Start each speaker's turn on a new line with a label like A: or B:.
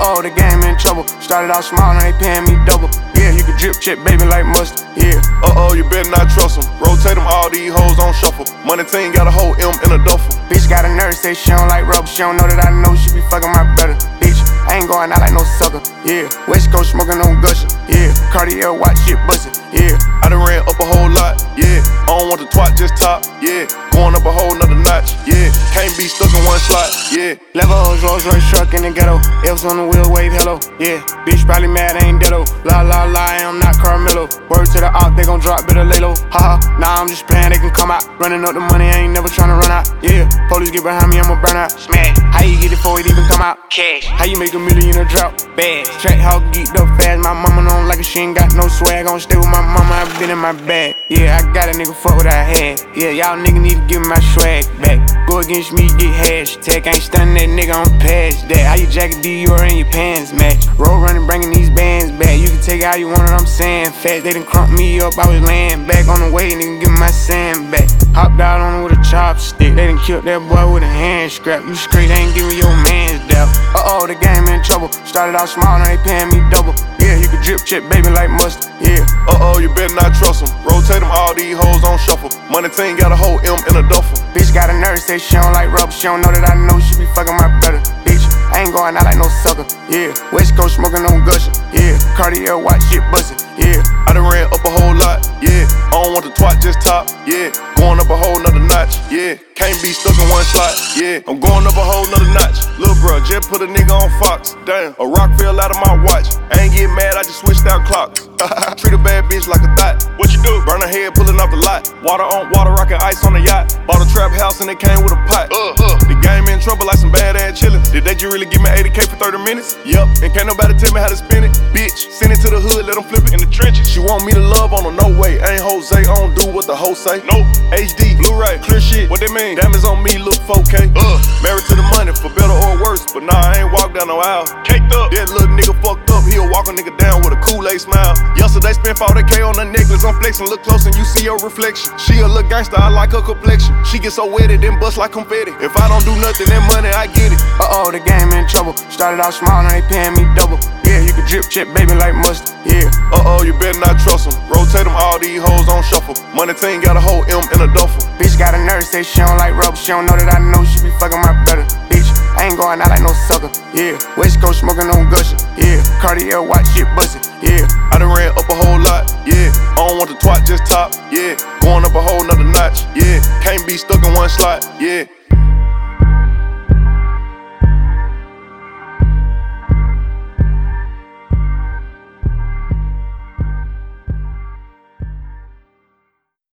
A: The game in trouble. Started out small, now they paying me double. Yeah, you can drip check, baby, like mustard. Yeah.
B: You better not trust them. Rotate them, all these hoes on shuffle. Money team got a whole M in a duffel.
A: Bitch got a nurse, say she don't like rubber. She don't know that I know she be fucking my brother. Bitch, I ain't going out like no sucker. Yeah. West Coast smoking on Gusher. Yeah. Cartier watch shit bustin'. Yeah.
B: I done ran up a whole lot. Yeah. I don't want the twat, just top. Yeah. Going up a whole nother notch. Yeah. Can't be stuck in one slot. Yeah.
A: Levels, Rolls Royce truck in the ghetto. Elves on the wheel, wave hello. Yeah. Bitch probably mad, I ain't deado. La la la, I am not Carmelo. Word to the op, they gon' drop, better lay low. Haha, nah, I'm just playing, they can come out. Running up the money, I ain't never tryna run out. Yeah. Police get behind me, I'ma burn out. Smash. How you get it before it even come out? Cash. How you make $1 million in a drought? Bad. Track how geeked up fast. My mama don't like it, she ain't got no swag. Gon' stay with my mama, I been in my bag. Yeah, I got a nigga fuck what I had. Yeah, y'all nigga need to give me my swag back. Go against me, get hashtag. Ain't stunning that nigga, I'm past that. How you jacket Dior and your pants match? Road running, bringing these bands back. You can take it how you want it, I'm saying. Fat, they done crump me up, I was laying back on the way, nigga, give me my sand back. Hopped out on it with a chopstick. They done killed that boy with a hand scrap. You straight ain't giving your man's doubt. The game in trouble. Started out small, now they paying me double. Yeah, you can drip check, baby, like mustard. Yeah.
B: You better not trust them. Rotate them, all these hoes on shuffle. Money team got a whole M in a duffel.
A: Bitch got a nurse, say she don't like rubber. She don't know that I know she be fucking my brother. Bitch, I ain't going out like no sucker. Yeah. West Coast smoking on Gusher. Yeah. Cartier watch shit bustin'. Yeah.
B: I done ran up a whole lot. Yeah. I don't want the twat, just top. Yeah. Going up a whole nother notch. Yeah. Can't be stuck in one slot. Yeah. I'm going up a whole nother notch. Lil' bruh, just put a nigga on Fox. Damn. A rock fell out of my watch. I ain't getting mad, I just switched out clocks. Treat a bad bitch like a thot. What you do? Burn her head, pulling off the lot. Water on water, rockin' ice on the yacht. Bought a trap house and it came with a pot. The game in trouble like some bad ass chillin'. Did they just really give me 80K for 30 minutes? Yup. And can't nobody tell me how to spin it. Bitch, send it to the hood, let them flip it in the trenches. She want me to love on her, no way. Ain't Jose, I don't do what the hoes say. Nope. HD, Blu-ray, clear shit. What they mean? Diamonds on me, look 4K. Married to the money, for better or worse. But nah, I ain't walk down no aisle. Caked up. That little nigga fucked up. He'll walk a nigga down with a Kool-Aid smile. Yesterday spent 40K on a necklace. I'm flexing, look close and you see her reflection. She a little gangster, I like her complexion. She get so wetted, then bust like confetti. If I don't do nothing, that money, I get it.
A: The game in trouble. Started out small, now they paying me double. Yeah, you can drip check, baby, like mustard. Yeah.
B: You better not trust them. Rotate them, all these hoes on shuffle. Money team got a whole M in a duffel.
A: Bitch got a nurse, say she don't like rubber. She don't know that I know she be fucking my brother. Bitch, I ain't going out like no sucker. Yeah. West Coast smoking on Gusher. Yeah. Cartier watch shit bustin'. Yeah.
B: I done ran up a whole lot. Yeah. I don't want the twat, just top. Yeah. Going up a whole nother notch. Yeah. Can't be stuck in one slot. Yeah.